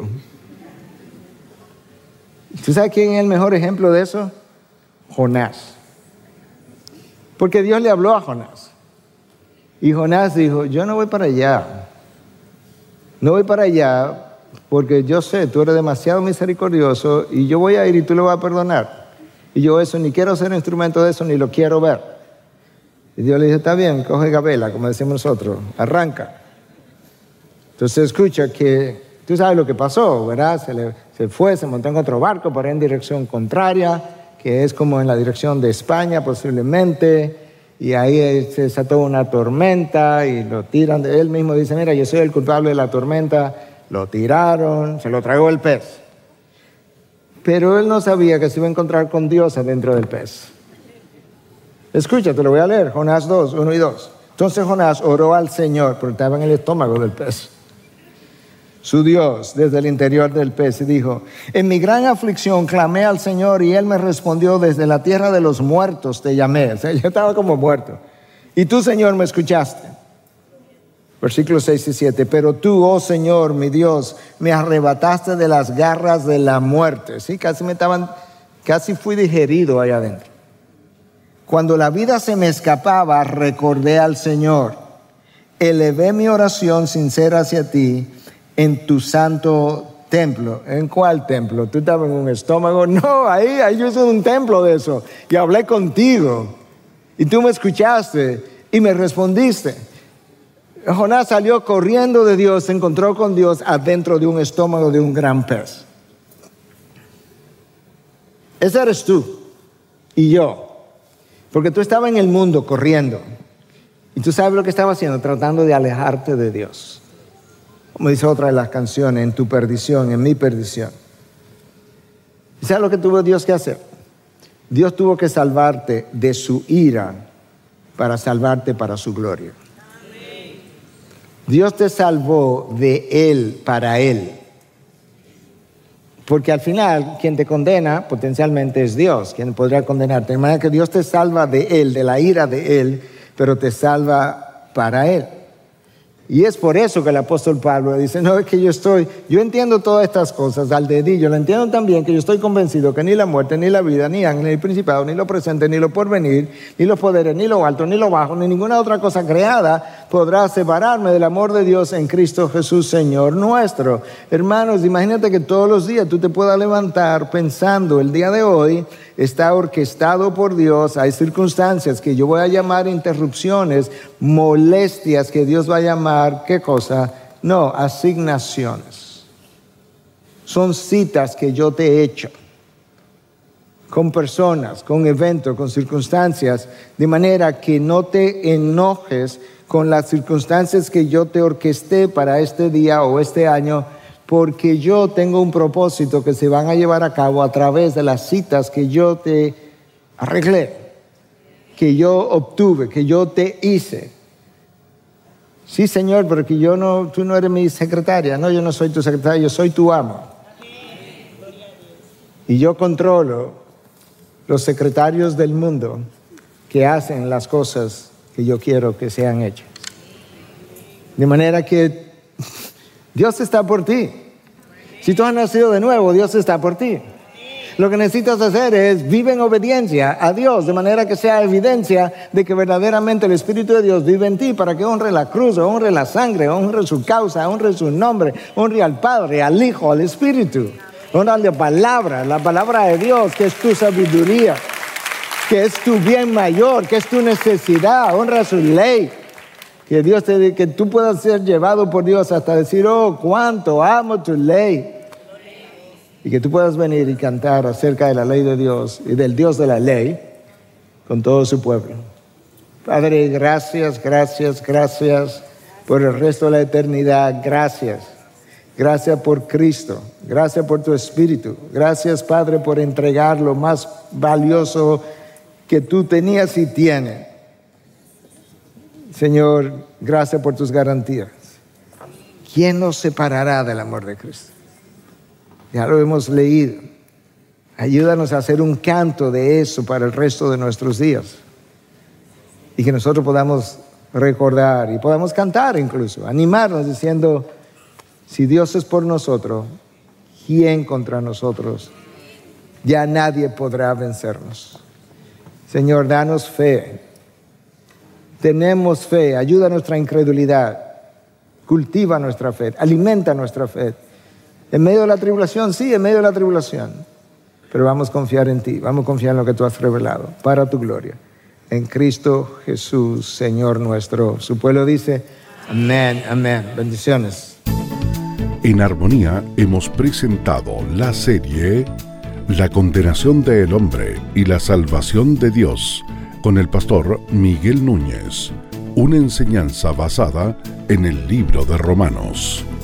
¿Tú sabes quién es el mejor ejemplo de eso? Jonás. Porque Dios le habló a Jonás. Y Jonás dijo, yo no voy para allá. No voy para allá porque yo sé, tú eres demasiado misericordioso y yo voy a ir y tú lo vas a perdonar. Y yo eso, ni quiero ser instrumento de eso, ni lo quiero ver. Y Dios le dice, está bien, coge gabela, como decimos nosotros, arranca. Entonces escucha que, tú sabes lo que pasó, ¿verdad? Se fue, se montó en otro barco, por ahí en dirección contraria, que es como en la dirección de España posiblemente. Y ahí se desató una tormenta y lo tiran. Él mismo dice, mira, yo soy el culpable de la tormenta. Lo tiraron, se lo tragó el pez. Pero él no sabía que se iba a encontrar con Dios adentro del pez. Escucha, te lo voy a leer, Jonás 2, 1 y 2. Entonces Jonás oró al Señor, porque estaba en el estómago del pez, su Dios, desde el interior del pez, y dijo, en mi gran aflicción clamé al Señor y Él me respondió, desde la tierra de los muertos te llamé. O sea, yo estaba como muerto. Y tú, Señor, me escuchaste. Versículos 6 y 7. Pero tú, oh Señor, mi Dios, me arrebataste de las garras de la muerte. Sí, casi fui digerido ahí adentro. Cuando la vida se me escapaba, recordé al Señor. Elevé mi oración sincera hacia ti en tu santo templo. ¿En cuál templo? ¿Tú estabas en un estómago? No, ahí yo hice un templo de eso. Y hablé contigo. Y tú me escuchaste y me respondiste. Jonás salió corriendo de Dios, se encontró con Dios adentro de un estómago de un gran pez. Ese eres tú y yo. Porque tú estabas en el mundo corriendo. Y tú sabes lo que estaba haciendo, tratando de alejarte de Dios. Como dice otra de las canciones, en tu perdición, en mi perdición. ¿Y sabes lo que tuvo Dios que hacer? Dios tuvo que salvarte de su ira para salvarte para su gloria. Amén. Dios te salvó de Él para Él. Porque al final, quien te condena potencialmente es Dios, quien podría condenarte. De manera que Dios te salva de Él, de la ira de Él, pero te salva para Él. Y es por eso que el apóstol Pablo dice, no, es que yo entiendo todas estas cosas al dedillo, lo entiendo también que yo estoy convencido que ni la muerte, ni la vida, ni ángeles, ni principado, ni lo presente, ni lo porvenir, ni los poderes, ni lo alto, ni lo bajo, ni ninguna otra cosa creada podrá separarme del amor de Dios en Cristo Jesús, Señor nuestro. Hermanos, imagínate que todos los días tú te puedas levantar pensando, el día de hoy está orquestado por Dios, hay circunstancias que yo voy a llamar interrupciones, molestias que Dios va a llamar, ¿qué cosa? No, asignaciones. Son citas que yo te he hecho con personas, con eventos, con circunstancias, de manera que no te enojes con las circunstancias que yo te orquesté para este día o este año, porque yo tengo un propósito que se van a llevar a cabo a través de las citas que yo te arreglé, que yo obtuve, que yo te hice. Sí, Señor, pero que tú no eres mi secretaria. No, yo no soy tu secretaria, yo soy tu amo. Y yo controlo los secretarios del mundo que hacen las cosas que yo quiero que sean hechas. De manera que Dios está por ti. Si tú has nacido de nuevo, Dios está por ti. Lo que necesitas hacer es vive en obediencia a Dios, de manera que sea evidencia de que verdaderamente el Espíritu de Dios vive en ti, para que honre la cruz, honre la sangre, honre su causa, honre su nombre, honre al Padre, al Hijo, al Espíritu. Honra la palabra de Dios, que es tu sabiduría, que es tu bien mayor, que es tu necesidad. Honra su ley. Que tú puedas ser llevado por Dios hasta decir, oh, cuánto amo tu ley. Y que tú puedas venir y cantar acerca de la ley de Dios y del Dios de la ley con todo su pueblo. Padre, gracias por el resto de la eternidad. Gracias por Cristo. Gracias por tu Espíritu. Gracias, Padre, por entregar lo más valioso que tú tenías y tienes. Señor, gracias por tus garantías. ¿Quién nos separará del amor de Cristo? Ya lo hemos leído. Ayúdanos a hacer un canto de eso para el resto de nuestros días. Y que nosotros podamos recordar y podamos cantar incluso, animarnos diciendo, si Dios es por nosotros, ¿quién contra nosotros? Ya nadie podrá vencernos. Señor, danos fe. Tenemos fe, ayuda nuestra incredulidad, cultiva nuestra fe, alimenta nuestra fe. En medio de la tribulación, sí, en medio de la tribulación. Pero vamos a confiar en ti, vamos a confiar en lo que tú has revelado, para tu gloria. En Cristo Jesús, Señor nuestro. Su pueblo dice, amén, amén. Bendiciones. En Armonía hemos presentado la serie La condenación del hombre y la salvación de Dios, con el pastor Miguel Núñez, una enseñanza basada en el libro de Romanos.